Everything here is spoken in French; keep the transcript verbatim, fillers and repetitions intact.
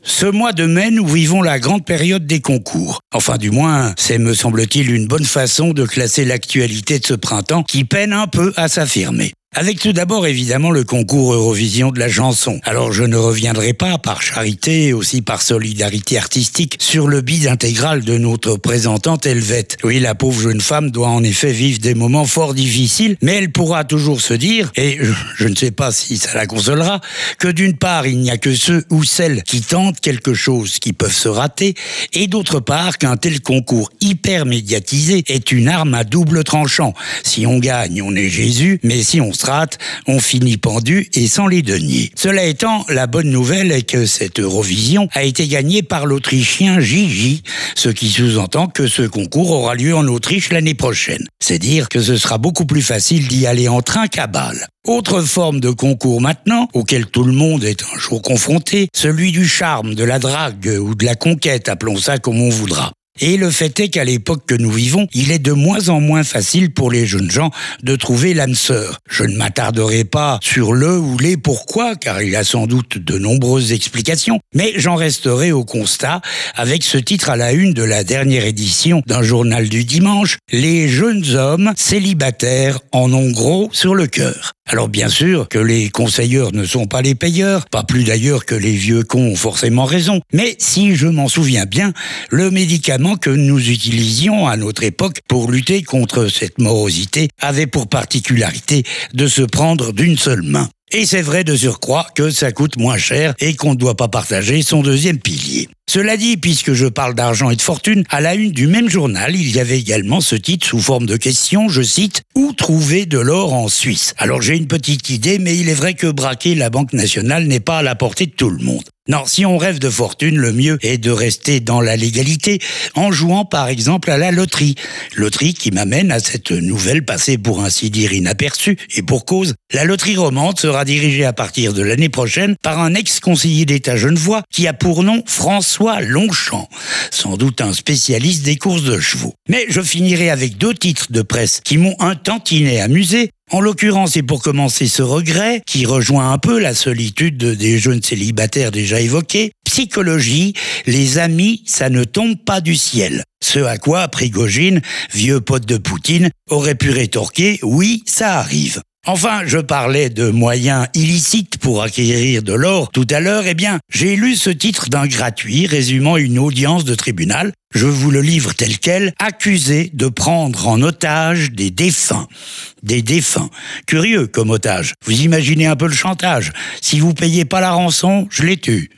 Ce mois de mai, nous vivons la grande période des concours. Enfin, du moins, c'est, me semble-t-il, une bonne façon de classer l'actualité de ce printemps qui peine un peu à s'affirmer. Avec tout d'abord, évidemment, le concours Eurovision de la chanson. Alors, je ne reviendrai pas, par charité et aussi par solidarité artistique, sur le bide intégral de notre présentante Helvète. Oui, la pauvre jeune femme doit en effet vivre des moments fort difficiles, mais elle pourra toujours se dire, et je ne sais pas si ça la consolera, que d'une part, il n'y a que ceux ou celles qui tentent quelque chose qui peuvent se rater, et d'autre part, qu'un tel concours hyper médiatisé est une arme à double tranchant. Si on gagne, on est Jésus, mais si on se rate, on finit pendu et sans les deniers. Cela étant, la bonne nouvelle est que cette Eurovision a été gagnée par l'Autrichien Gigi, ce qui sous-entend que ce concours aura lieu en Autriche l'année prochaine. C'est dire que ce sera beaucoup plus facile d'y aller en train qu'à balle. Autre forme de concours maintenant, auquel tout le monde est un jour confronté, celui du charme, de la drague ou de la conquête, appelons ça comme on voudra. Et le fait est qu'à l'époque que nous vivons, il est de moins en moins facile pour les jeunes gens de trouver l'âme sœur. Je ne m'attarderai pas sur le ou les pourquoi, car il y a sans doute de nombreuses explications, mais j'en resterai au constat avec ce titre à la une de la dernière édition d'un journal du dimanche, « Les jeunes hommes célibataires en ont gros sur le cœur ». Alors bien sûr que les conseilleurs ne sont pas les payeurs, pas plus d'ailleurs que les vieux cons ont forcément raison, mais si je m'en souviens bien, le médicament que nous utilisions à notre époque pour lutter contre cette morosité avait pour particularité de se prendre d'une seule main. Et c'est vrai de surcroît que ça coûte moins cher et qu'on ne doit pas partager son deuxième pilier. Cela dit, puisque je parle d'argent et de fortune, à la une du même journal, il y avait également ce titre sous forme de question, je cite, « Où trouver de l'or en Suisse ?» Alors j'ai une petite idée, mais il est vrai que braquer la Banque nationale n'est pas à la portée de tout le monde. Non, si on rêve de fortune, le mieux est de rester dans la légalité en jouant par exemple à la loterie. Loterie qui m'amène à cette nouvelle passée pour ainsi dire inaperçue, et pour cause, la loterie romande sera dirigée à partir de l'année prochaine par un ex-conseiller d'État genevois qui a pour nom François Longchamp, sans doute un spécialiste des courses de chevaux. Mais je finirai avec deux titres de presse qui m'ont un tantinet amusé. En l'occurrence, et pour commencer ce regret, qui rejoint un peu la solitude des jeunes célibataires déjà évoqués, psychologie, les amis, ça ne tombe pas du ciel. Ce à quoi Prigojine, vieux pote de Poutine, aurait pu rétorquer « oui, ça arrive ». Enfin, je parlais de moyens illicites pour acquérir de l'or tout à l'heure. Eh bien, j'ai lu ce titre d'un gratuit résumant une audience de tribunal. Je vous le livre tel quel, accusé de prendre en otage des défunts. Des défunts. Curieux comme otage. Vous imaginez un peu le chantage. Si vous payez pas la rançon, je les tue.